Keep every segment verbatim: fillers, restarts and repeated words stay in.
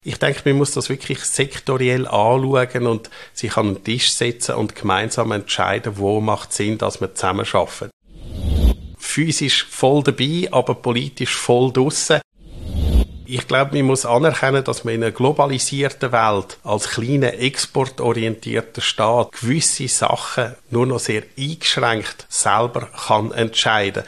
Ich denke, man muss das wirklich sektoriell anschauen und sich an den Tisch setzen und gemeinsam entscheiden, wo macht Sinn, dass wir zusammenarbeiten. Physisch voll dabei, aber politisch voll draussen. Ich glaube, man muss anerkennen, dass man in einer globalisierten Welt als kleiner, exportorientierter Staat gewisse Sachen nur noch sehr eingeschränkt selber kann entscheiden.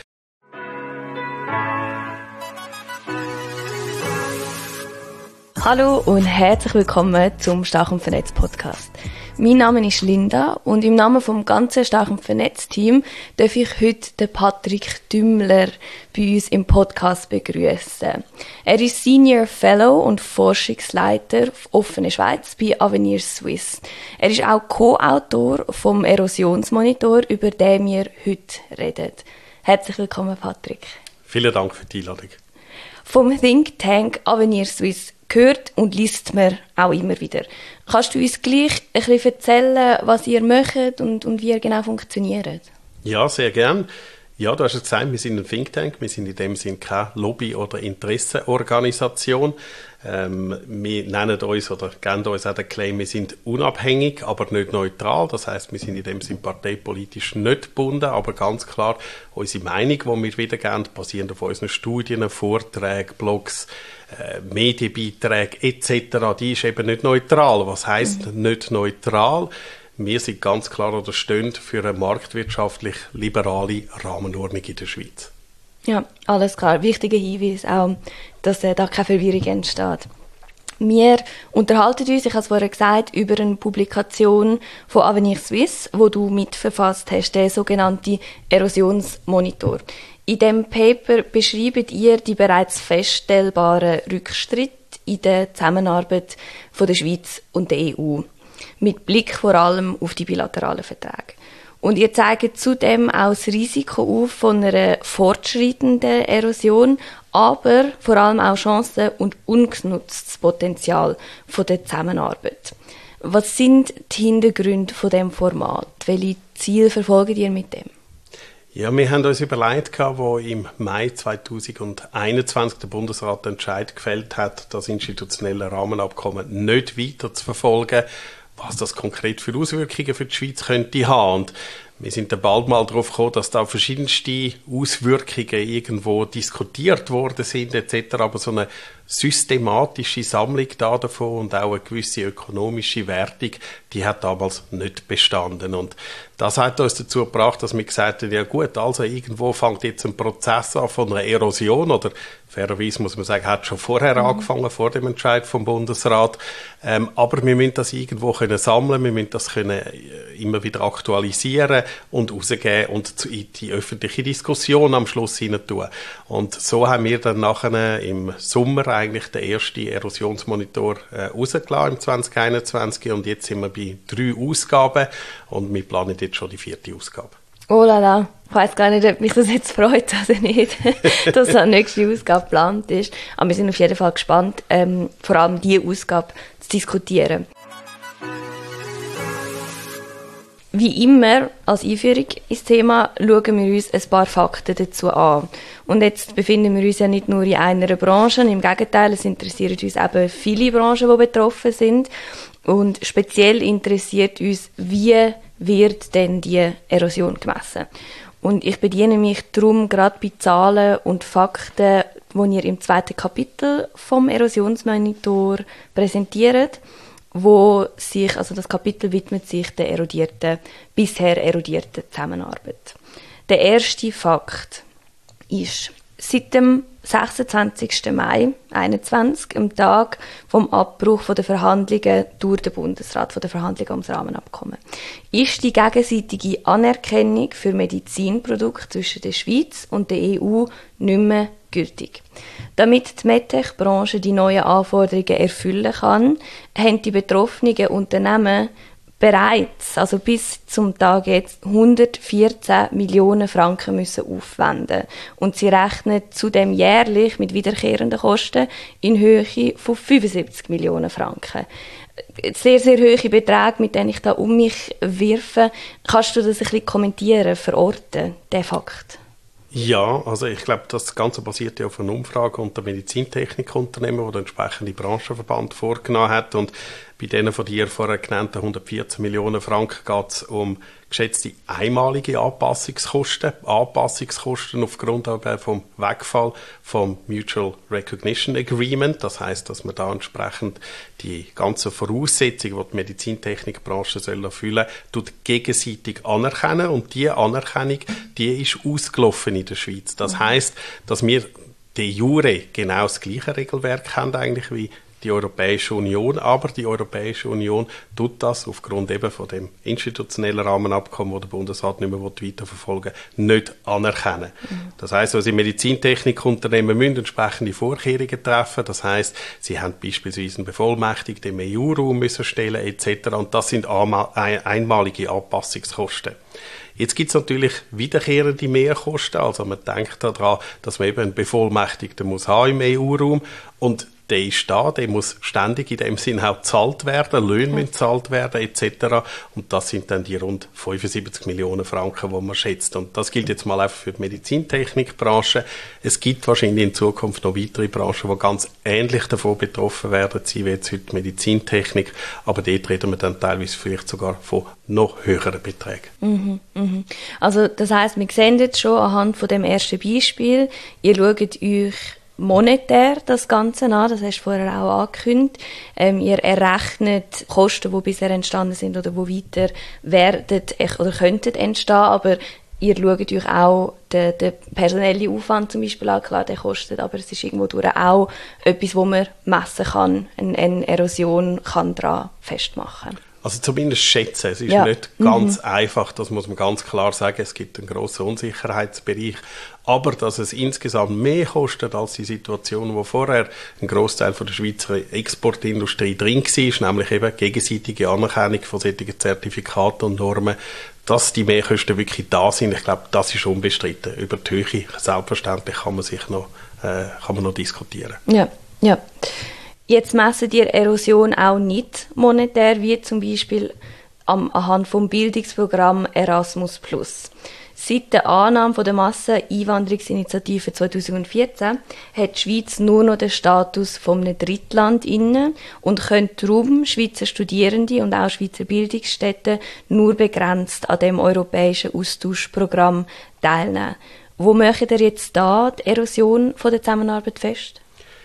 Hallo und herzlich willkommen zum Stark und Vernetzt Podcast. Mein Name ist Linda und im Namen vom ganzen Stark und Vernetzt Team darf ich heute den Patrick Dümmler bei uns im Podcast begrüßen. Er ist Senior Fellow und Forschungsleiter Offene Schweiz bei Avenir Suisse. Er ist auch Co-Autor vom Erosionsmonitor, über den wir heute reden. Herzlich willkommen, Patrick. Vielen Dank für die Einladung. Vom Think Tank Avenir Suisse hört und liest man auch immer wieder. Kannst du uns gleich ein bisschen erzählen, was ihr macht und, und wie ihr genau funktioniert? Ja, sehr gern. Ja, du hast es gesagt, wir sind ein Think Tank, wir sind in dem Sinne keine Lobby- oder Interessenorganisation. Ähm, wir nennen uns oder geben uns auch den Claim, wir sind unabhängig, aber nicht neutral. Das heisst, wir sind in dem Sinne parteipolitisch nicht gebunden, aber ganz klar, unsere Meinung, die wir wiedergeben, basierend auf unseren Studien, Vorträgen, Blogs, äh, Medienbeiträgen et cetera, die ist eben nicht neutral. Was heisst mhm. nicht neutral? Wir sind ganz klar oder stehen für eine marktwirtschaftlich liberale Rahmenordnung in der Schweiz. Ja, alles klar. Wichtiger Hinweis auch, dass äh, da keine Verwirrung entsteht. Wir unterhalten uns, ich habe es vorher gesagt, über eine Publikation von Avenir Suisse, wo du mitverfasst hast, der sogenannte Erosionsmonitor. In diesem Paper beschreibt ihr die bereits feststellbaren Rückschritte in der Zusammenarbeit von der Schweiz und der E U. Mit Blick vor allem auf die bilateralen Verträge. Und ihr zeigt zudem auch das Risiko auf von einer fortschreitenden Erosion, aber vor allem auch Chancen und ungenutztes Potenzial von der Zusammenarbeit. Was sind die Hintergründe von dem Format? Welche Ziele verfolgt ihr mit dem? Ja, wir haben uns überlegt, wo im Mai zweitausendeinundzwanzig der Bundesrat den Entscheid gefällt hat, das institutionelle Rahmenabkommen nicht weiter zu verfolgen, was das konkret für Auswirkungen für die Schweiz könnte haben. Und wir sind dann bald mal darauf gekommen, dass da verschiedenste Auswirkungen irgendwo diskutiert worden sind et cetera. Aber so eine systematische Sammlung da davon und auch eine gewisse ökonomische Wertung, die hat damals nicht bestanden. Und das hat uns dazu gebracht, dass wir gesagt haben, ja gut, also irgendwo fängt jetzt ein Prozess an von einer Erosion oder fairerweise muss man sagen, hat schon vorher mhm. angefangen, vor dem Entscheid vom Bundesrat. Ähm, aber wir müssen das irgendwo können sammeln, wir müssen das können immer wieder aktualisieren und rausgeben und in die öffentliche Diskussion am Schluss hinein tun. Und so haben wir dann nachher im Sommer eigentlich den ersten Erosionsmonitor äh, rausgelassen im zwanzig einundzwanzig und jetzt sind wir bei drei Ausgaben und wir planen jetzt schon die vierte Ausgabe. Oh la la, ich weiss gar nicht, ob mich das jetzt freut oder nicht, dass eine nächste Ausgabe geplant ist. Aber wir sind auf jeden Fall gespannt, ähm, vor allem diese Ausgabe zu diskutieren. Wie immer, als Einführung ins Thema, schauen wir uns ein paar Fakten dazu an. Und jetzt befinden wir uns ja nicht nur in einer Branche, im Gegenteil, es interessieren uns eben viele Branchen, die betroffen sind. Und speziell interessiert uns, wie wird denn die Erosion gemessen? Und ich bediene mich darum gerade bei Zahlen und Fakten, die ihr im zweiten Kapitel vom Erosionsmonitor präsentiert, wo sich, also das Kapitel widmet sich der erodierten, bisher erodierten Zusammenarbeit. Der erste Fakt ist, seit dem sechsundzwanzigsten Mai zweitausendeinundzwanzig, am Tag vom Abbruch der Verhandlungen durch den Bundesrat, von der Verhandlungen ums Rahmenabkommen, ist die gegenseitige Anerkennung für Medizinprodukte zwischen der Schweiz und der E U nicht mehr gültig. Damit die MedTech-Branche die neuen Anforderungen erfüllen kann, haben die betroffenen Unternehmen bereits, also bis zum Tag jetzt, hundertvierzehn Millionen Franken müssen aufwenden. Und sie rechnen zudem jährlich mit wiederkehrenden Kosten in Höhe von fünfundsiebzig Millionen Franken. Sehr, sehr hohe Beträge, mit denen ich da um mich wirfe. Kannst du das ein bisschen kommentieren, verorten, den Fakt? Ja, also ich glaube, das Ganze basiert ja auf einer Umfrage unter Medizintechnikunternehmen, die der entsprechende Branchenverband vorgenommen hat. Und bei denen von dir vorher genannten hundertvierzehn Millionen Franken geht es um geschätzte einmalige Anpassungskosten. Anpassungskosten aufgrund aber vom Wegfall vom Mutual Recognition Agreement. Das heißt, dass man da entsprechend die ganzen Voraussetzungen, die die Medizintechnikbranche soll erfüllen soll, gegenseitig anerkennen. Und diese Anerkennung, die ist ausgelaufen in der Schweiz. Das heißt, dass wir de jure genau das gleiche Regelwerk haben eigentlich wie die Europäische Union, aber die Europäische Union tut das aufgrund eben von dem institutionellen Rahmenabkommen, das der Bundesrat nicht mehr weiterverfolgen will, nicht anerkennen. Mhm. Das heisst, also Medizintechnikunternehmen müssen entsprechende Vorkehrungen treffen. Das heisst, sie haben beispielsweise einen Bevollmächtigten im E U-Raum müssen stellen et cetera. Und das sind einmalige Anpassungskosten. Jetzt gibt es natürlich wiederkehrende Mehrkosten. Also man denkt daran, dass man eben einen Bevollmächtigten muss haben im E U-Raum und der ist da, der muss ständig in dem Sinn auch gezahlt werden, Löhne müssen gezahlt werden et cetera. Und das sind dann die rund fünfundsiebzig Millionen Franken, die man schätzt. Und das gilt jetzt mal einfach für die Medizintechnikbranche. Es gibt wahrscheinlich in Zukunft noch weitere Branchen, die ganz ähnlich davon betroffen werden, wie jetzt heute die Medizintechnik. Aber dort reden wir dann teilweise vielleicht sogar von noch höheren Beträgen. Mhm, mhm. Also das heisst, wir sehen jetzt schon anhand von dem ersten Beispiel, ihr schaut euch monetär das Ganze an, das hast du vorher auch angekündigt. Ähm, ihr errechnet Kosten, die bisher entstanden sind oder die weiter werden oder könnten entstehen, aber ihr schaut euch auch den, den personellen Aufwand zum Beispiel an, klar, der kostet, aber es ist irgendwo durch auch etwas, wo man messen kann, eine, eine Erosion kann daran festmachen. Also zumindest schätzen. Es ist ja. nicht ganz mhm. einfach, das muss man ganz klar sagen. Es gibt einen grossen Unsicherheitsbereich. Aber dass es insgesamt mehr kostet als die Situation, wo vorher ein Grossteil von der Schweizer Exportindustrie drin war, nämlich eben gegenseitige Anerkennung von solchen Zertifikaten und Normen, dass die Mehrkosten wirklich da sind, ich glaube, das ist unbestritten. Über die Höhe, selbstverständlich, kann man sich noch, äh, kann man noch diskutieren. Ja, ja. Jetzt messen die Erosion auch nicht monetär, wie zum Beispiel am, anhand vom Bildungsprogramm Erasmus plus. Seit der Annahme der Masseneinwanderungsinitiative zweitausendvierzehn hat die Schweiz nur noch den Status von einem Drittland inne und können darum Schweizer Studierende und auch Schweizer Bildungsstätten nur begrenzt an dem europäischen Austauschprogramm teilnehmen. Wo macht ihr jetzt da die Erosion von der Zusammenarbeit fest?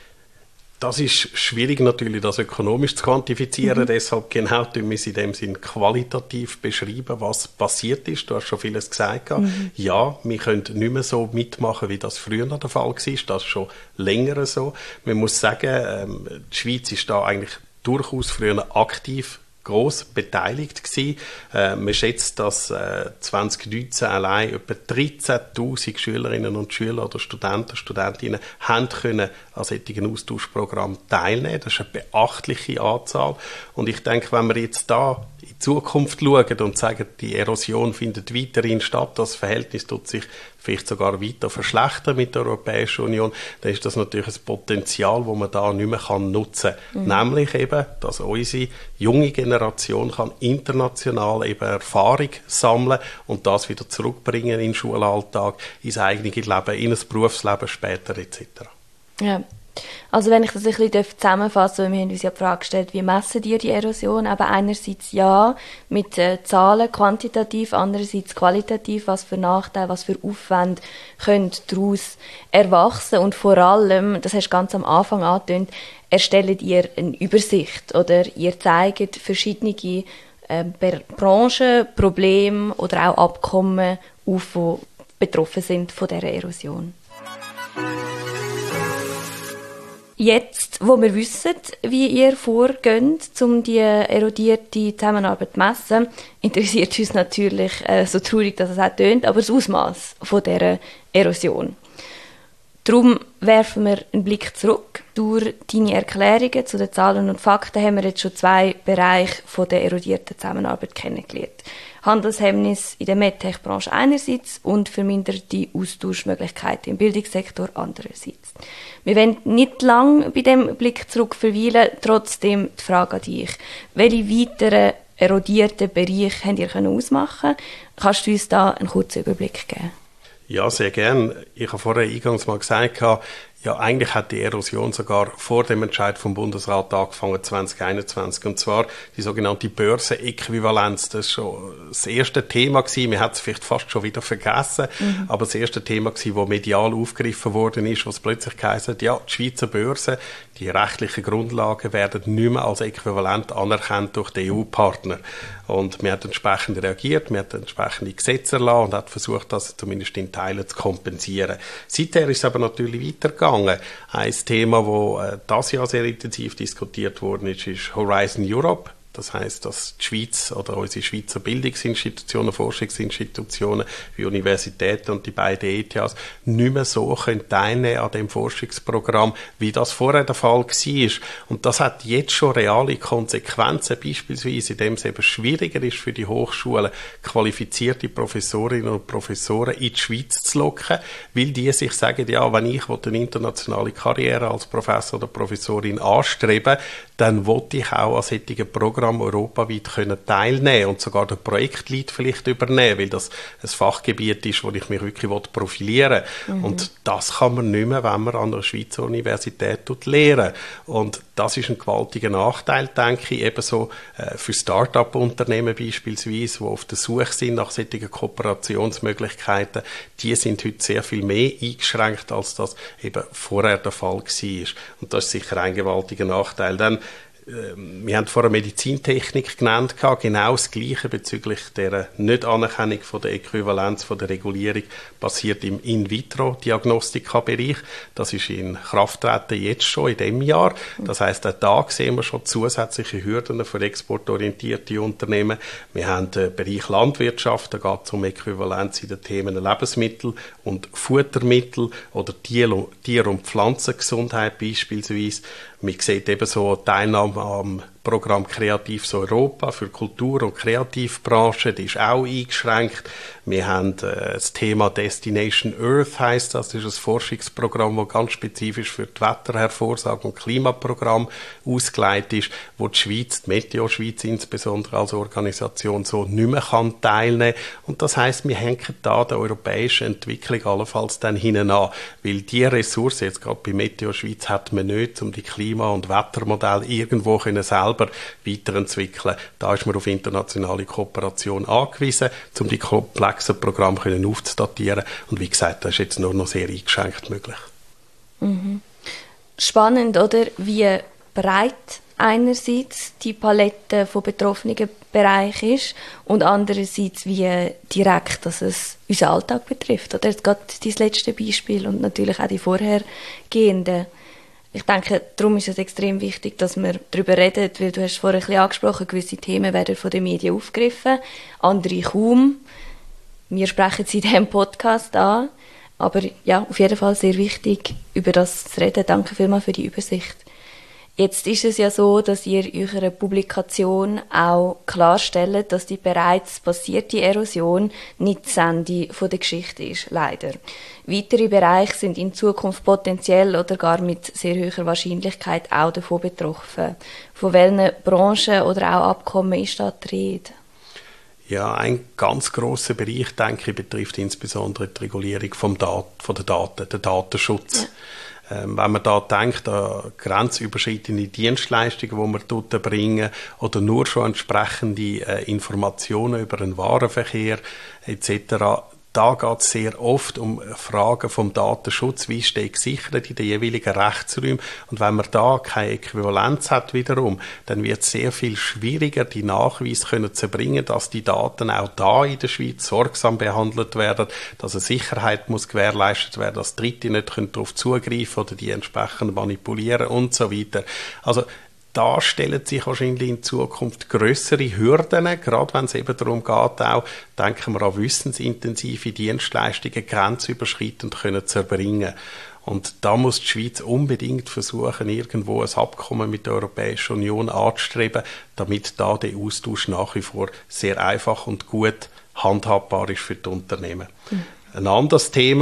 Das ist schwierig natürlich, das ökonomisch zu quantifizieren. Mhm. Deshalb genau tun wir es in dem Sinn qualitativ beschreiben, was passiert ist. Du hast schon vieles gesagt. Mhm. Ja, wir können nicht mehr so mitmachen, wie das früher der Fall war. Das ist schon länger so. Man muss sagen, die Schweiz ist da eigentlich durchaus früher aktiv gross beteiligt gewesen. Äh, man schätzt, dass äh, zwanzig neunzehn allein etwa dreizehntausend Schülerinnen und Schüler oder Studenten, Studentinnen haben können an solchen Austauschprogrammen teilnehmen. Das ist eine beachtliche Anzahl. Und ich denke, wenn wir jetzt da in die Zukunft schauen und sagen, die Erosion findet weiterhin statt, das Verhältnis tut sich vielleicht sogar weiter verschlechtern mit der Europäischen Union, dann ist das natürlich ein Potenzial, das man da nicht mehr kann nutzen kann. Mhm. Nämlich eben, dass unsere junge Generation kann international eben Erfahrung sammeln und das wieder zurückbringen in den Schulalltag, ins eigene Leben, in ein Berufsleben später et cetera. Ja. Also wenn ich das ein bisschen zusammenfassen darf, wir haben uns ja die Frage gestellt, wie messen die die Erosion? Aber einerseits ja, mit äh, Zahlen, quantitativ, andererseits qualitativ, was für Nachteile, was für Aufwände können daraus erwachsen. Und vor allem, das hast du ganz am Anfang angetönt, erstellt ihr eine Übersicht oder ihr zeigt verschiedene äh, Branchen, Probleme oder auch Abkommen auf, die betroffen sind von dieser Erosion. Jetzt, wo wir wissen, wie ihr vorgeht, um die erodierte Zusammenarbeit zu messen, interessiert uns natürlich, äh, so traurig, dass es auch tönt, aber das Ausmaß von dieser Erosion. Darum werfen wir einen Blick zurück. Durch deine Erklärungen zu den Zahlen und Fakten haben wir jetzt schon zwei Bereiche von der erodierten Zusammenarbeit kennengelernt. Handelshemmnis in der MedTech-Branche einerseits und verminderte Austauschmöglichkeiten im Bildungssektor andererseits. Wir wollen nicht lange bei dem Blick zurück verweilen, trotzdem die Frage an dich. Welche weiteren erodierten Bereiche habt ihr ausmachen können? Kannst du uns da einen kurzen Überblick geben? Ja, sehr gern. Ich habe vorher eingangs mal gesagt, ja, eigentlich hat die Erosion sogar vor dem Entscheid vom Bundesrat angefangen, zwanzig einundzwanzig. Und zwar die sogenannte Börsenäquivalenz. Das war schon das erste Thema gewesen. Wir haben es vielleicht fast schon wieder vergessen. Mhm. Aber das erste Thema gewesen, das medial aufgegriffen worden ist, was plötzlich geheißen hat, ja, die Schweizer Börse, die rechtlichen Grundlagen werden nicht mehr als äquivalent anerkannt durch die E U-Partner. Und wir haben entsprechend reagiert, wir haben entsprechende Gesetze erlassen und hat versucht, das zumindest in Teilen zu kompensieren. Seither ist es aber natürlich weitergegangen. Ein Thema, das äh, dieses Jahr sehr intensiv diskutiert worden ist, ist Horizon Europe. Das heisst, dass die Schweiz oder unsere Schweizer Bildungsinstitutionen, Forschungsinstitutionen wie Universitäten und die beiden E T Hs nicht mehr so können teilnehmen an dem Forschungsprogramm, wie das vorher der Fall war. Und das hat jetzt schon reale Konsequenzen, beispielsweise indem es eben schwieriger ist für die Hochschulen, qualifizierte Professorinnen und Professoren in die Schweiz zu locken, weil die sich sagen, ja, wenn ich eine internationale Karriere als Professor oder Professorin anstrebe, dann will ich auch an solchen Programmen europaweit können teilnehmen und sogar den Projektlead vielleicht übernehmen, weil das ein Fachgebiet ist, wo ich mich wirklich profilieren will. Mhm. Und das kann man nicht mehr, wenn man an einer Schweizer Universität lehren. Und das ist ein gewaltiger Nachteil, denke ich, ebenso äh, für Start-up-Unternehmen beispielsweise, die auf der Suche sind nach solchen Kooperationsmöglichkeiten. Die sind heute sehr viel mehr eingeschränkt, als das eben vorher der Fall war. Und das ist sicher ein gewaltiger Nachteil. Dann wir haben vorher Medizintechnik genannt, genau das Gleiche bezüglich der Nicht-Anerkennung von der Äquivalenz von der Regulierung passiert im In-vitro-Diagnostika-Bereich. Das ist in Kraft treten jetzt schon in diesem Jahr. Das heisst, auch da sehen wir schon zusätzliche Hürden für exportorientierte Unternehmen. Wir haben den Bereich Landwirtschaft, da geht es um Äquivalenz in den Themen Lebensmittel und Futtermittel oder Tier- Tier- und Pflanzengesundheit beispielsweise. Man sieht ebenso Teilnahme am Programm Kreatives Europa für Kultur- und Kreativbranche, die ist auch eingeschränkt. Wir haben äh, das Thema Destination Earth, heisst das, das ist ein Forschungsprogramm, das ganz spezifisch für die Wettervorhersage und Klimaprogramm ausgelegt ist, wo die Schweiz, die Meteo Schweiz insbesondere als Organisation so nicht mehr kann teilnehmen. Und das heisst, wir hängen da der europäischen Entwicklung allenfalls dann hinten an, weil die Ressource, jetzt gerade bei Meteo Schweiz, hat man nicht, um die Klima- und Wettermodelle irgendwo können selber weiterentwickeln. Da ist man auf internationale Kooperation angewiesen, um die komplexen Programme können aufzudatieren. Und wie gesagt, das ist jetzt nur noch sehr eingeschränkt möglich. Mhm. Spannend, oder? Wie breit einerseits die Palette von betroffenen Bereichen ist und andererseits wie direkt, dass es unseren Alltag betrifft. Oder jetzt gerade dein letzte Beispiel und natürlich auch die vorhergehenden. Ich denke, darum ist es extrem wichtig, dass wir darüber reden, weil du hast vorhin ein bisschen angesprochen, gewisse Themen werden von den Medien aufgegriffen, andere kaum. Wir sprechen sie in diesem Podcast an, aber ja, auf jeden Fall sehr wichtig, über das zu reden. Danke vielmals für die Übersicht. Jetzt ist es ja so, dass ihr in eurer Publikation auch klarstellt, dass die bereits passierte Erosion nicht das Ende der Geschichte ist, leider. Weitere Bereiche sind in Zukunft potenziell oder gar mit sehr hoher Wahrscheinlichkeit auch davon betroffen. Von welchen Branchen oder auch Abkommen ist da die Rede? Ja, ein ganz grosser Bereich, denke ich, betrifft insbesondere die Regulierung vom Dat- von der Daten, den Datenschutz. Ja. Ähm, wenn man da denkt an grenzüberschreitende Dienstleistungen, die wir dort bringen, oder nur schon entsprechende äh, Informationen über den Warenverkehr et cetera, da geht es sehr oft um Fragen vom Datenschutz, wie steht gesichert in den jeweiligen Rechtsräumen. Und wenn man da keine Äquivalenz hat wiederum, dann wird es sehr viel schwieriger, die Nachweise können zu erbringen, dass die Daten auch da in der Schweiz sorgsam behandelt werden, dass eine Sicherheit muss gewährleistet werden, dass Dritte nicht darauf zugreifen oder die entsprechend manipulieren und so weiter. Also da stellen sich wahrscheinlich in Zukunft grössere Hürden, gerade wenn es eben darum geht, auch, denken wir an wissensintensive Dienstleistungen grenzüberschreitend können zu erbringen. Und da muss die Schweiz unbedingt versuchen, irgendwo ein Abkommen mit der Europäischen Union anzustreben, damit da der Austausch nach wie vor sehr einfach und gut handhabbar ist für die Unternehmen. Mhm. Ein anderes Thema,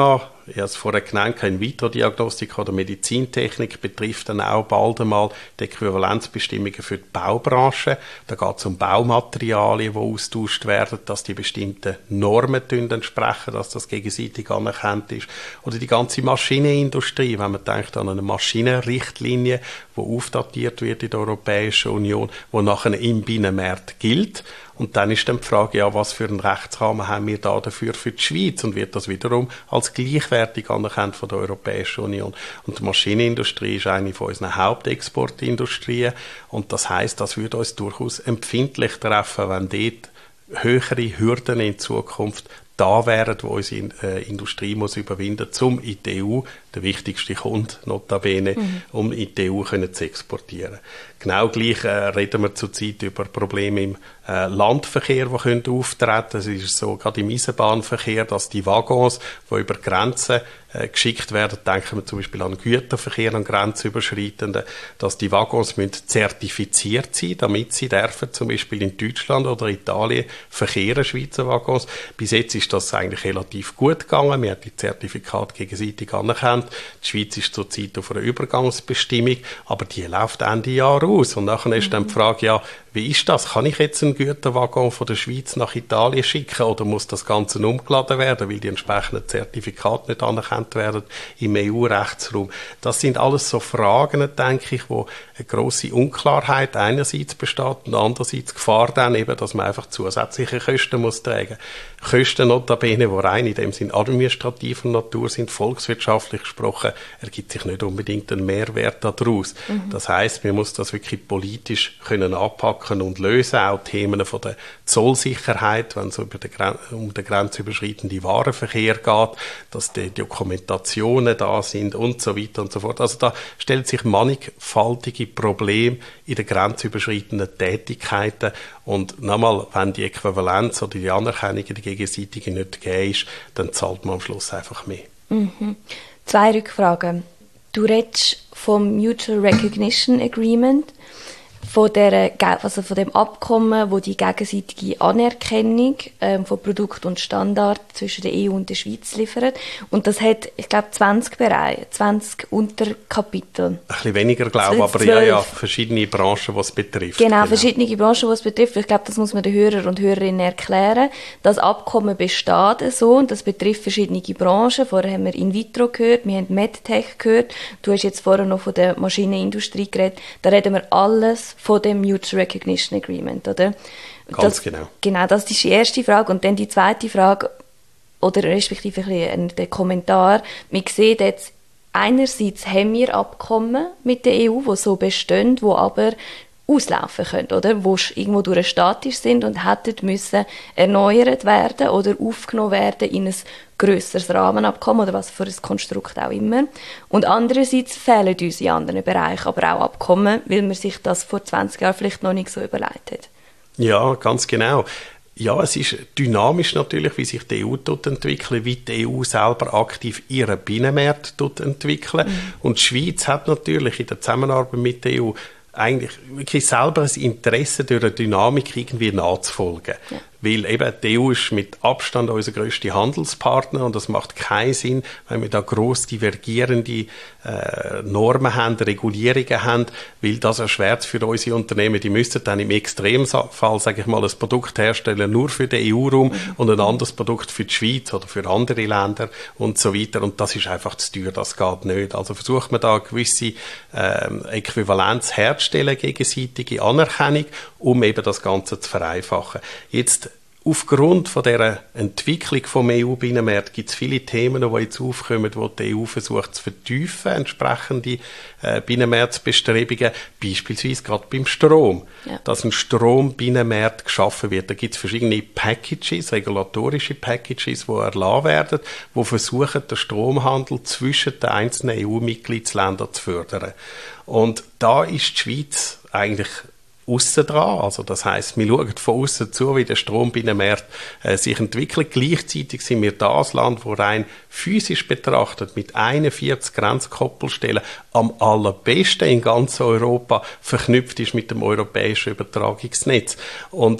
ich habe es vorher genannt, In-vitro-Diagnostik oder Medizintechnik betrifft dann auch bald einmal die Äquivalenzbestimmungen für die Baubranche. Da geht es um Baumaterialien, die austauscht werden, dass die bestimmten Normen entsprechen, dass das gegenseitig anerkannt ist. Oder die ganze Maschinenindustrie, wenn man denkt an eine Maschinenrichtlinie, die aufdatiert wird in der Europäischen Union, die nachher im Binnenmarkt gilt. Und dann ist dann die Frage, ja, was für einen Rechtsrahmen haben wir da dafür für die Schweiz? Und wird das wiederum als gleichwertig anerkannt von der Europäischen Union? Und die Maschinenindustrie ist eine von unseren Hauptexportindustrien. Und das heisst, das würde uns durchaus empfindlich treffen, wenn dort höhere Hürden in Zukunft da wären, wo unsere äh, Industrie muss überwinden, um in die E U, der wichtigste Kunde notabene, mhm. um in die E U können zu exportieren. Genau gleich äh, reden wir zurzeit über Probleme im äh, Landverkehr, die können auftreten. Es ist so, gerade im Eisenbahnverkehr, dass die Waggons, die über Grenzen äh, geschickt werden, denken wir zum Beispiel an Güterverkehr, an grenzüberschreitenden, dass die Waggons müssen zertifiziert sein, damit sie dürfen, zum Beispiel in Deutschland oder Italien verkehren, Schweizer Waggons. Bis jetzt ist das eigentlich relativ gut gegangen. Wir haben die Zertifikate gegenseitig anerkannt. Die Schweiz ist zurzeit auf einer Übergangsbestimmung, aber die läuft Ende Jahr aus. Und nachher ist dann die Frage, ja, wie ist das? Kann ich jetzt einen Güterwaggon von der Schweiz nach Italien schicken oder muss das Ganze umgeladen werden, weil die entsprechenden Zertifikate nicht anerkannt werden im E U-Rechtsraum? Das sind alles so Fragen, denke ich, wo eine grosse Unklarheit einerseits besteht und andererseits Gefahr dann eben, dass man einfach zusätzliche Kosten muss tragen. Kosten notabene, die rein in dem Sinn administrativer Natur sind, volkswirtschaftlich gesprochen, ergibt sich nicht unbedingt einen Mehrwert daraus. Mhm. Das heisst, man muss das wirklich politisch können anpacken und lösen, auch Themen von der Zollsicherheit, wenn es über den Gren- um den grenzüberschreitenden Warenverkehr geht, dass die Dokumentationen da sind und so weiter und so fort. Also da stellt sich mannigfaltige Probleme in den grenzüberschreitenden Tätigkeiten und nochmal, wenn die Äquivalenz oder die Anerkennung der gegenseitigen nicht gegeben ist, dann zahlt man am Schluss einfach mehr. Mhm. Zwei Rückfragen. Du redest vom Mutual Recognition Agreement, von, der, also von dem Abkommen, wo die gegenseitige Anerkennung ähm, von Produkt und Standard zwischen der E U und der Schweiz liefert. Und das hat, ich glaube, zwanzig Bereiche, zwanzig Unterkapitel. Ein bisschen weniger, glaube ich, aber ja, ja, verschiedene Branchen, die es betrifft. Genau, genau, verschiedene Branchen, die es betrifft. Ich glaube, das muss man den Hörern und Hörerinnen erklären. Das Abkommen besteht so und das betrifft verschiedene Branchen. Vorher haben wir In-vitro gehört, wir haben MedTech gehört. Du hast jetzt vorher noch von der Maschinenindustrie geredet. Da reden wir alles von dem Mutual Recognition Agreement, oder? Ganz das, genau. Genau, das ist die erste Frage. Und dann die zweite Frage, oder respektive ein bisschen der Kommentar. Wir sehen jetzt, einerseits haben wir Abkommen mit der E U, die so bestehen, die aber auslaufen können, oder? Wo irgendwo durch statisch sind und hätten müssen erneuert werden oder aufgenommen werden in ein grösseres Rahmenabkommen oder was für ein Konstrukt auch immer. Und andererseits fehlen uns in anderen Bereichen aber auch Abkommen, weil man sich das vor zwanzig Jahren vielleicht noch nicht so überlegt hat. Ja, ganz genau. Ja, es ist dynamisch natürlich, wie sich die E U entwickelt, wie die E U selber aktiv ihren Binnenmarkt entwickelt. Mhm. Und die Schweiz hat natürlich in der Zusammenarbeit mit der E U eigentlich wirklich selber ein Interesse, durch eine Dynamik irgendwie nachzufolgen. Ja. Weil eben die E U ist mit Abstand unser grösster Handelspartner und das macht keinen Sinn, wenn wir da gross divergierende äh, Normen haben, Regulierungen haben, weil das erschwert für unsere Unternehmen. Die müssten dann im Extremfall, sage ich mal, ein Produkt herstellen nur für den E U-Raum mhm. und ein anderes Produkt für die Schweiz oder für andere Länder und so weiter. Und das ist einfach zu teuer, das geht nicht. Also versucht man da eine gewisse äh, Äquivalenz herzustellen, gegenseitige Anerkennung, um eben das Ganze zu vereinfachen. Jetzt aufgrund von dieser Entwicklung vom E U-Binnenmarkt gibt es viele Themen, die jetzt aufkommen, wo die E U versucht zu vertiefen, entsprechende äh, Binnenmarktbestrebungen, beispielsweise gerade beim Strom. Ja. Dass ein Strombinnenmarkt geschaffen wird. Da gibt es verschiedene Packages, regulatorische Packages, die erlassen werden, die versuchen, den Stromhandel zwischen den einzelnen E U-Mitgliedsländern zu fördern. Und da ist die Schweiz eigentlich aussen dran. Also das heisst, wir schauen von aussen zu, wie der Strombinnenmarkt äh, sich entwickelt. Gleichzeitig sind wir das Land, wo rein physisch betrachtet mit einundvierzig Grenzkoppelstellen am allerbesten in ganz Europa verknüpft ist mit dem europäischen Übertragungsnetz. Und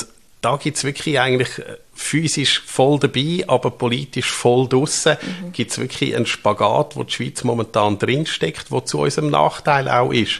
da gibt es wirklich eigentlich physisch voll dabei, aber politisch voll draussen. Mhm. Gibt es wirklich einen Spagat, wo die Schweiz momentan drinsteckt, wo zu unserem Nachteil auch ist.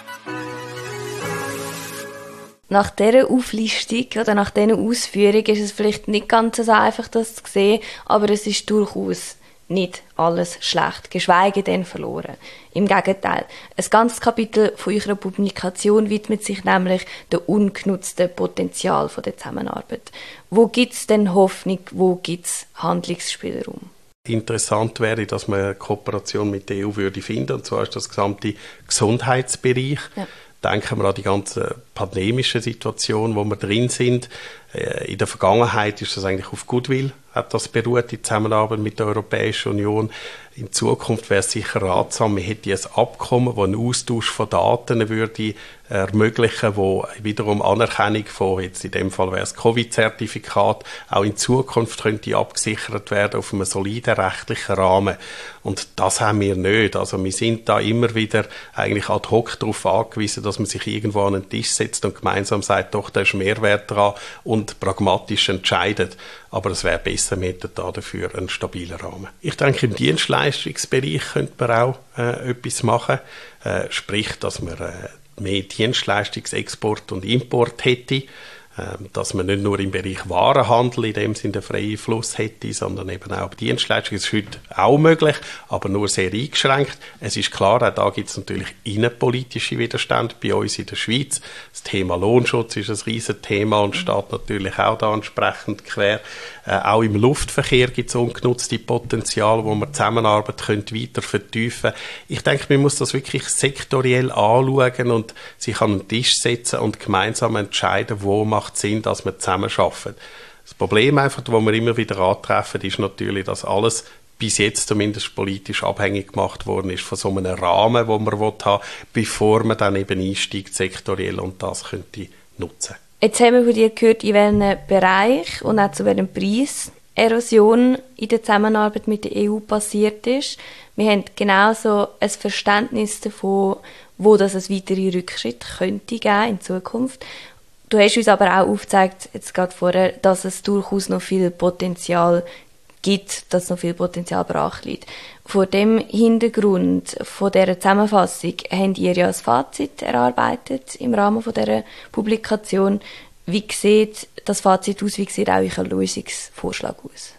Nach dieser Auflistung oder nach diesen Ausführungen ist es vielleicht nicht ganz so einfach, das zu sehen, aber es ist durchaus nicht alles schlecht, geschweige denn verloren. Im Gegenteil, ein ganzes Kapitel von eurer Publikation widmet sich nämlich dem ungenutzten Potenzial der Zusammenarbeit. Wo gibt es denn Hoffnung, wo gibt es Handlungsspielraum? Interessant wäre, dass man eine Kooperation mit der E U würde finden, und zwar ist das gesamte Gesundheitsbereich. Ja. Denken wir an die ganze pandemische Situation, wo wir drin sind. In der Vergangenheit ist das eigentlich auf Goodwill, hat das beruht, die Zusammenarbeit mit der Europäischen Union. In Zukunft wäre es sicher ratsam, man hätte ein Abkommen, das einen Austausch von Daten würde ermöglichen, wo wiederum Anerkennung von, jetzt in dem Fall wäre es Covid-Zertifikat, auch in Zukunft könnte abgesichert werden auf einem soliden rechtlichen Rahmen. Und das haben wir nicht. Also wir sind da immer wieder eigentlich ad hoc darauf angewiesen, dass man sich irgendwo an den Tisch setzt und gemeinsam sagt, doch, da ist Mehrwert dran und pragmatisch entscheidet. Aber es wäre besser, wir hätten da dafür einen stabilen Rahmen. Ich denke, im Dienstleistungsbereich könnte man auch äh, etwas machen. Äh, sprich, dass man äh, mehr Dienstleistungsexport und Import hätte. Ähm, dass man nicht nur im Bereich Warenhandel in dem Sinne den freien Fluss hätte, sondern eben auch Dienstleistungen. Das ist heute auch möglich, aber nur sehr eingeschränkt. Es ist klar, auch da gibt es natürlich innenpolitische Widerstände bei uns in der Schweiz. Das Thema Lohnschutz ist ein riesen Thema und steht natürlich auch da entsprechend quer. Äh, auch im Luftverkehr gibt es ungenutzte Potenzial, wo man Zusammenarbeit könnte weiter vertiefen. Ich denke, man muss das wirklich sektoriell anschauen und sich an den Tisch setzen und gemeinsam entscheiden, wo macht Sinn, dass wir zusammenarbeiten. Das Problem, einfach, das wir immer wieder antreffen, ist natürlich, dass alles bis jetzt zumindest politisch abhängig gemacht worden ist von so einem Rahmen, den man haben will, bevor man dann eben einsteigt sektoriell und das könnte nutzen. Jetzt haben wir von dir gehört, in welchem Bereich und auch zu welchem Preis Erosion in der Zusammenarbeit mit der E U passiert ist. Wir haben genauso ein Verständnis davon, wo das es weitere Rückschritte könnte geben in Zukunft. Du hast uns aber auch aufgezeigt, jetzt gerade vorher, dass es durchaus noch viel Potenzial gibt, dass noch viel Potenzial brach liegt. Vor dem Hintergrund von dieser Zusammenfassung habt ihr ja ein Fazit erarbeitet im Rahmen von dieser Publikation. Wie sieht das Fazit aus? Wie sieht auch euer Lösungsvorschlag aus?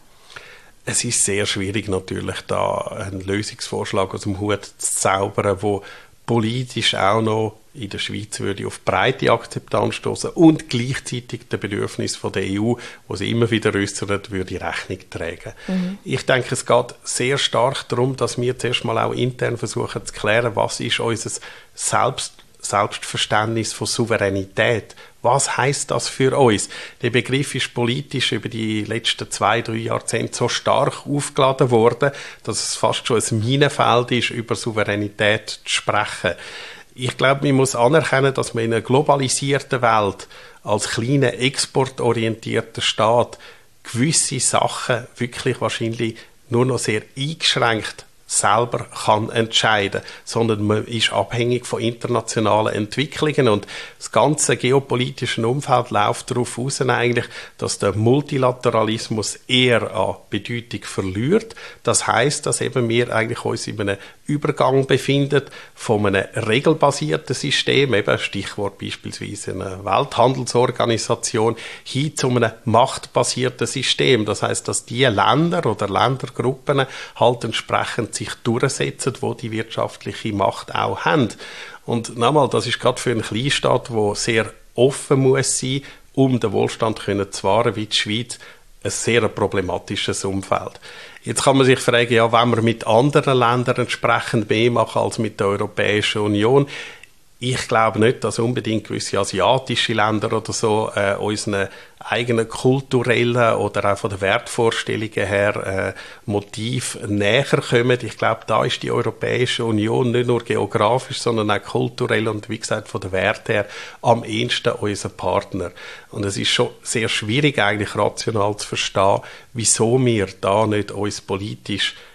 Es ist sehr schwierig natürlich, da einen Lösungsvorschlag aus dem Hut zu zaubern, der politisch auch noch in der Schweiz würde auf breite Akzeptanz stoßen und gleichzeitig den Bedürfnissen der E U, die sie immer wieder äußert, würde Rechnung tragen. Mhm. Ich denke, es geht sehr stark darum, dass wir zuerst mal auch intern versuchen zu klären, was ist unser Selbst Selbstverständnis von Souveränität. Was heisst das für uns? Der Begriff ist politisch über die letzten zwei, drei Jahrzehnte so stark aufgeladen worden, dass es fast schon ein Minenfeld ist, über Souveränität zu sprechen. Ich glaube, man muss anerkennen, dass man in einer globalisierten Welt als kleiner, exportorientierter Staat gewisse Sachen wirklich wahrscheinlich nur noch sehr eingeschränkt selber kann entscheiden, sondern man ist abhängig von internationalen Entwicklungen und das ganze geopolitische Umfeld läuft darauf aus eigentlich, dass der Multilateralismus eher an Bedeutung verliert. Das heißt, dass eben wir eigentlich uns in einem Übergang befinden von einem regelbasierten System, eben Stichwort beispielsweise eine Welthandelsorganisation, hin zu einem machtbasierten System. Das heißt, dass die Länder oder Ländergruppen halt entsprechend sich durchsetzen, wo die wirtschaftliche Macht auch haben. Und nochmal, das ist gerade für einen Kleinstaat, der sehr offen muss sein, um den Wohlstand zu wahren, wie die Schweiz, ein sehr problematisches Umfeld. Jetzt kann man sich fragen, ja, wenn wir mit anderen Ländern entsprechend mehr machen als mit der Europäischen Union. Ich glaube nicht, dass unbedingt gewisse asiatische Länder oder so äh, unseren eigenen kulturellen oder auch von den Wertvorstellungen her äh, Motiv näher kommen. Ich glaube, da ist die Europäische Union nicht nur geografisch, sondern auch kulturell und wie gesagt von den Werten her am ehesten unser Partner. Und es ist schon sehr schwierig eigentlich rational zu verstehen, wieso wir da nicht uns politisch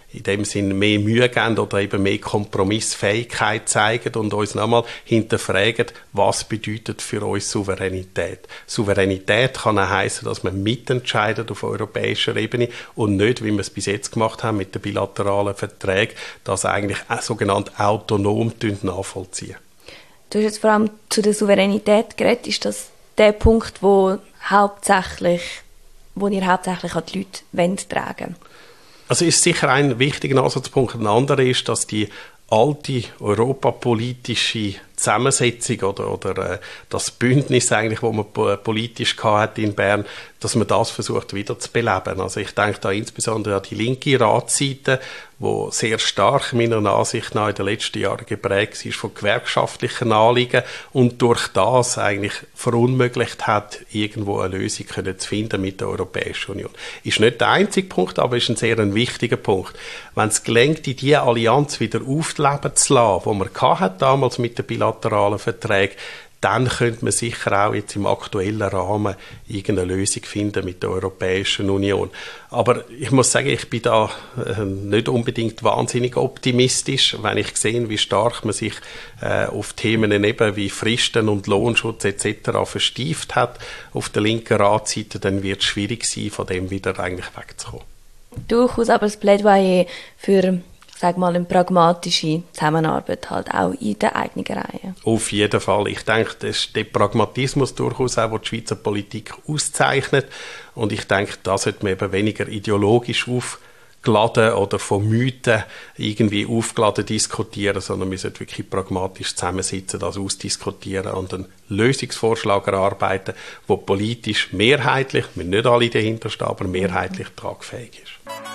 in dem Sinne mehr Mühe geben oder eben mehr Kompromissfähigkeit zeigen und uns nochmal hinterfragen, was bedeutet für uns Souveränität. Souveränität kann auch heissen, dass man mitentscheidet auf europäischer Ebene und nicht, wie wir es bis jetzt gemacht haben mit den bilateralen Verträgen, das eigentlich auch sogenannt autonom nachvollziehen. Du hast jetzt vor allem zu der Souveränität geredet. Ist das der Punkt, wo hauptsächlich, wo ihr hauptsächlich an die Leute tragen wollt? Also ist sicher ein wichtiger Ansatzpunkt. Ein anderer ist, dass die alte europapolitische Zusammensetzung oder, oder äh, das Bündnis eigentlich, das man politisch hatte in Bern, dass man das versucht wieder zu beleben. Also ich denke da insbesondere an die linke Ratsseite, wo sehr stark meiner Ansicht nach in den letzten Jahren geprägt ist von gewerkschaftlichen Anliegen und durch das eigentlich verunmöglicht hat, irgendwo eine Lösung können zu finden mit der Europäischen Union. Ist nicht der einzige Punkt, aber ist ein sehr ein wichtiger Punkt. Wenn es gelingt, diese Allianz wieder aufleben zu lassen, die man hatte, damals mit den bilateralen Verträgen, dann könnte man sicher auch jetzt im aktuellen Rahmen irgendeine Lösung finden mit der Europäischen Union. Aber ich muss sagen, ich bin da äh, nicht unbedingt wahnsinnig optimistisch, wenn ich sehe, wie stark man sich äh, auf Themen eben wie Fristen und Lohnschutz et cetera verstieft hat auf der linken Ratsseite, dann wird es schwierig sein, von dem wieder eigentlich wegzukommen. Durchaus aber das Plädoyer für, sag mal, eine pragmatische Zusammenarbeit halt auch in der eigenen Reihe. Auf jeden Fall. Ich denke, das ist der Pragmatismus durchaus auch, der die Schweizer Politik auszeichnet. Und ich denke, da sollte man eben weniger ideologisch aufgeladen oder von Mythen irgendwie aufgeladen diskutieren, sondern wir sollten wirklich pragmatisch zusammensitzen, das ausdiskutieren und einen Lösungsvorschlag erarbeiten, der politisch mehrheitlich, wir nicht alle dahinter stehen, aber mehrheitlich tragfähig ist.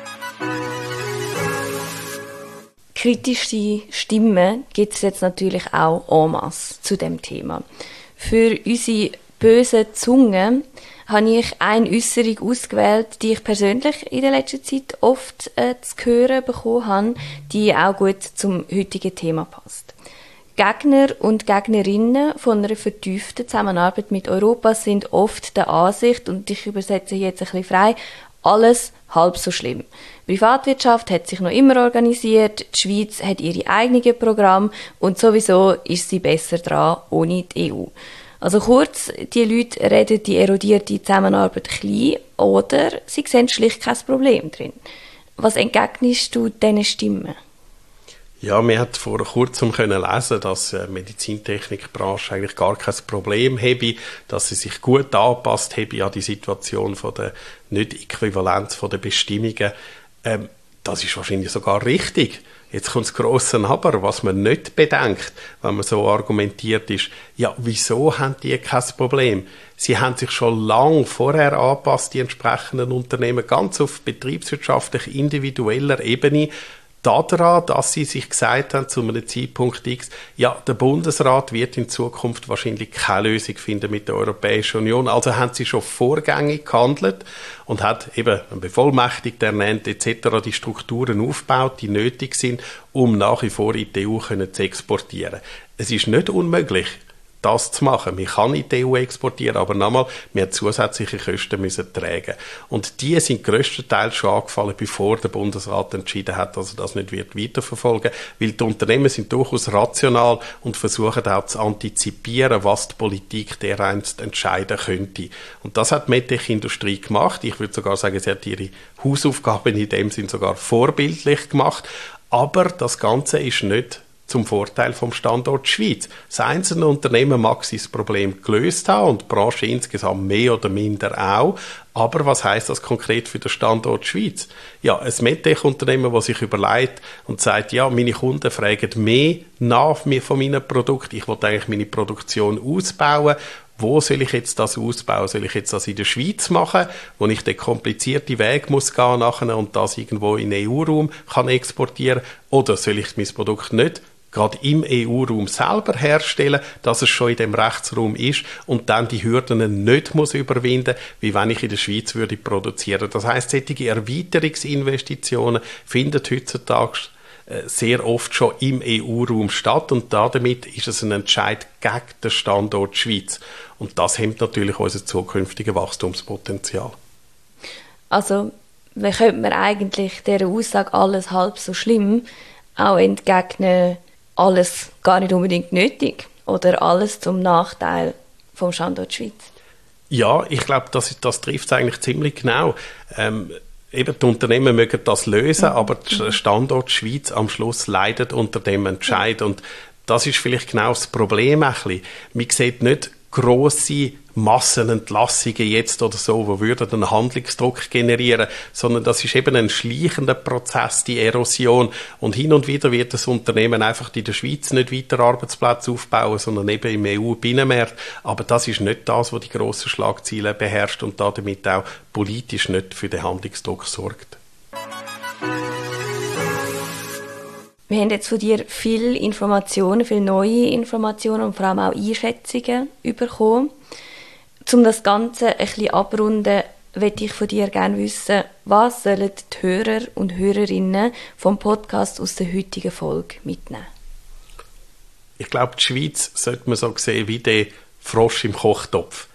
Kritische Stimmen gibt es jetzt natürlich auch en masse zu dem Thema. Für unsere bösen Zungen habe ich eine Äusserung ausgewählt, die ich persönlich in der letzten Zeit oft äh, zu hören bekommen habe, die auch gut zum heutigen Thema passt. Gegner und Gegnerinnen von einer vertieften Zusammenarbeit mit Europa sind oft der Ansicht, und ich übersetze jetzt ein bisschen frei, alles halb so schlimm. Die Privatwirtschaft hat sich noch immer organisiert, die Schweiz hat ihre eigenen Programme und sowieso ist sie besser dran ohne die E U. Also kurz, die Leute reden die erodierte Zusammenarbeit klein oder sie sehen schlicht kein Problem drin. Was entgegnest du diesen Stimmen? Ja, wir hat vor kurzem können lesen, dass die Medizintechnikbranche eigentlich gar kein Problem habe, dass sie sich gut angepasst habe an die Situation von der Nicht-Äquivalenz von den Bestimmungen. Ähm, das ist wahrscheinlich sogar richtig. Jetzt kommt das grosse Aber, was man nicht bedenkt, wenn man so argumentiert ist, ja, wieso haben die kein Problem? Sie haben sich schon lange vorher angepasst, die entsprechenden Unternehmen, ganz auf betriebswirtschaftlich individueller Ebene, daran, dass sie sich gesagt haben, zu einem Zeitpunkt X, ja, der Bundesrat wird in Zukunft wahrscheinlich keine Lösung finden mit der Europäischen Union. Also haben sie schon vorgängig gehandelt und hat eben einen Bevollmächtigten ernannt et cetera die Strukturen aufgebaut, die nötig sind, um nach wie vor in die E U zu exportieren. Es ist nicht unmöglich, das zu machen. Man kann in die E U exportieren, aber nochmal, wir zusätzliche Kosten müssen tragen. Und die sind grösstenteils schon angefallen, bevor der Bundesrat entschieden hat, dass er das nicht wird weiterverfolgen, weil die Unternehmen sind durchaus rational und versuchen auch zu antizipieren, was die Politik dereinst entscheiden könnte. Und das hat die Medtech-Industrie gemacht. Ich würde sogar sagen, sie hat ihre Hausaufgaben in dem Sinn sogar vorbildlich gemacht. Aber das Ganze ist nicht zum Vorteil vom Standort Schweiz. Das einzelne Unternehmen mag sein Problem gelöst haben und die Branche insgesamt mehr oder minder auch. Aber was heisst das konkret für den Standort Schweiz? Ja, ein Medtech-Unternehmen, das sich überlegt und sagt, ja, meine Kunden fragen mehr nach von meinen Produkten. Ich will eigentlich meine Produktion ausbauen. Wo soll ich jetzt das ausbauen? Soll ich jetzt das in der Schweiz machen, wo ich den komplizierten Weg muss gehen nachher und das irgendwo in den E U-Raum kann exportieren? Oder soll ich mein Produkt nicht gerade im E U-Raum selber herstellen, dass es schon in dem Rechtsraum ist und dann die Hürden nicht muss überwinden, wie wenn ich in der Schweiz würde produzieren. Das heisst, solche Erweiterungsinvestitionen finden heutzutage sehr oft schon im E U-Raum statt und damit ist es ein Entscheid gegen den Standort Schweiz. Und das hemmt natürlich unser zukünftiges Wachstumspotenzial. Also dann könnte man eigentlich dieser Aussage «alles halb so schlimm» auch entgegnen, alles gar nicht unbedingt nötig oder alles zum Nachteil vom Standort Schweiz. Ja, ich glaube, das, das trifft es eigentlich ziemlich genau. Ähm, eben, die Unternehmen mögen das lösen, mhm. aber der Standort Schweiz am Schluss leidet unter dem Entscheid. Und das ist vielleicht genau das Problem ein bisschen. Man sieht nicht grosse Massenentlassungen jetzt oder so, die würden einen Handlungsdruck generieren, sondern das ist eben ein schleichender Prozess, die Erosion. Und hin und wieder wird das Unternehmen einfach in der Schweiz nicht weiter Arbeitsplätze aufbauen, sondern eben im E U-Binnenmarkt. Aber das ist nicht das, was die grossen Schlagzeilen beherrscht und damit auch politisch nicht für den Handlungsdruck sorgt. Wir haben jetzt von dir viele Informationen, viele neue Informationen und vor allem auch Einschätzungen bekommen. Um das Ganze ein bisschen abrunden, möchte ich von dir gerne wissen, was sollen die Hörer und Hörerinnen vom Podcast aus der heutigen Folge mitnehmen? Ich glaube, die Schweiz sollte man so sehen wie der Frosch im Kochtopf.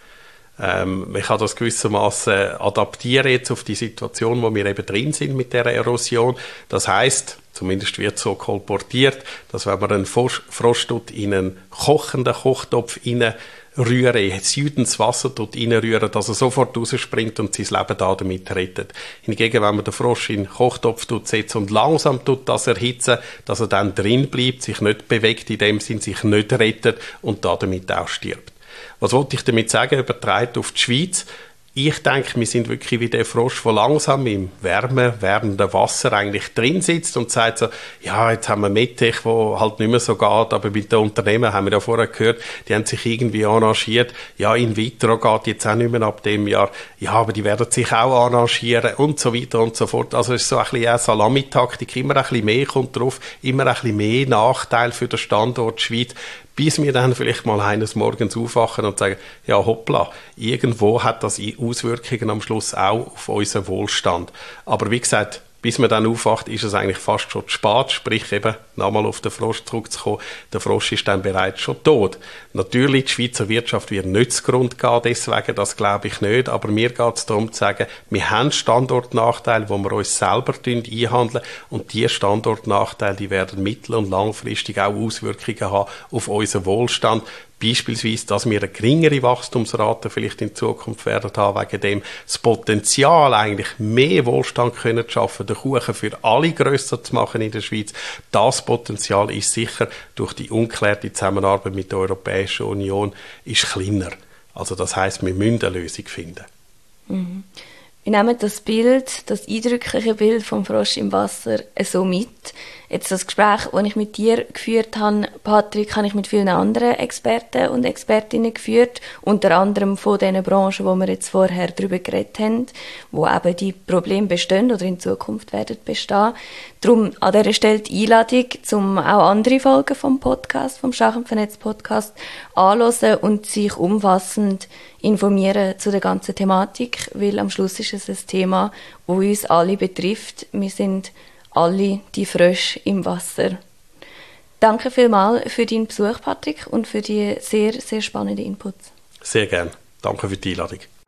Ähm, man kann das gewissermaßen adaptieren jetzt auf die Situation, wo wir eben drin sind mit der Erosion. Das heisst, zumindest wird so kolportiert, dass wenn man einen Frosch, Frosch tut, in einen kochenden Kochtopf reinrühren, südens Wasser reinrühren, dass er sofort rausspringt und sein Leben da damit rettet. Hingegen, wenn man den Frosch in den Kochtopf setzt und langsam tut das erhitzen, dass er dann drin bleibt, sich nicht bewegt, in dem Sinn sich nicht rettet und damit auch stirbt. Was wollte ich damit sagen, übertragen auf die Schweiz? Ich denke, wir sind wirklich wie der Frosch, der langsam im wärmen, wärmenden Wasser eigentlich drin sitzt und sagt so, ja, jetzt haben wir Mettich, wo halt nicht mehr so geht, aber mit den Unternehmen haben wir ja vorher gehört, die haben sich irgendwie arrangiert, ja, in vitro geht jetzt auch nicht mehr ab dem Jahr, ja, aber die werden sich auch arrangieren und so weiter und so fort. Also es ist so ein bisschen eine Salamitaktik, immer ein bisschen mehr kommt drauf, immer ein bisschen mehr Nachteil für den Standort Schweiz, bis wir dann vielleicht mal eines Morgens aufwachen und sagen, ja hoppla, irgendwo hat das Auswirkungen am Schluss auch auf unseren Wohlstand. Aber wie gesagt, bis man dann aufwacht, ist es eigentlich fast schon zu spät, sprich eben, nochmal auf den Frosch zurückzukommen, der Frosch ist dann bereits schon tot. Natürlich, die Schweizer Wirtschaft wird nicht zugrunde gehen, deswegen, das glaube ich nicht, aber mir geht es darum zu sagen, wir haben Standortnachteile, wo wir uns selber einhandeln und diese Standortnachteile, die werden mittel- und langfristig auch Auswirkungen haben auf unseren Wohlstand. Beispielsweise, dass wir eine geringere Wachstumsrate vielleicht in Zukunft werden haben, wegen dem das Potenzial eigentlich mehr Wohlstand können zu schaffen, den Kuchen für alle grösser zu machen in der Schweiz. Das Potenzial ist sicher durch die ungeklärte Zusammenarbeit mit der Europäischen Union ist kleiner. Also das heisst, wir müssen eine Lösung finden. Mhm. Wir nehmen das Bild, das eindrückliche Bild vom Frosch im Wasser so mit. Jetzt das Gespräch, das ich mit dir geführt habe, Patrick, habe ich mit vielen anderen Experten und Expertinnen geführt, unter anderem von den Branchen, wo wir jetzt vorher darüber geredet haben, wo eben die Probleme bestehen oder in Zukunft werden bestehen. Darum an dieser Stelle die Einladung, um auch andere Folgen vom Podcast, vom Schach und Vernetz Podcast anzuhören und sich umfassend informieren zu der ganzen Thematik, weil am Schluss ist es ein Thema, das uns alle betrifft. Wir sind alle die Frösche im Wasser. Danke vielmals für deinen Besuch, Patrick, und für die sehr, sehr spannenden Inputs. Sehr gerne. Danke für die Einladung.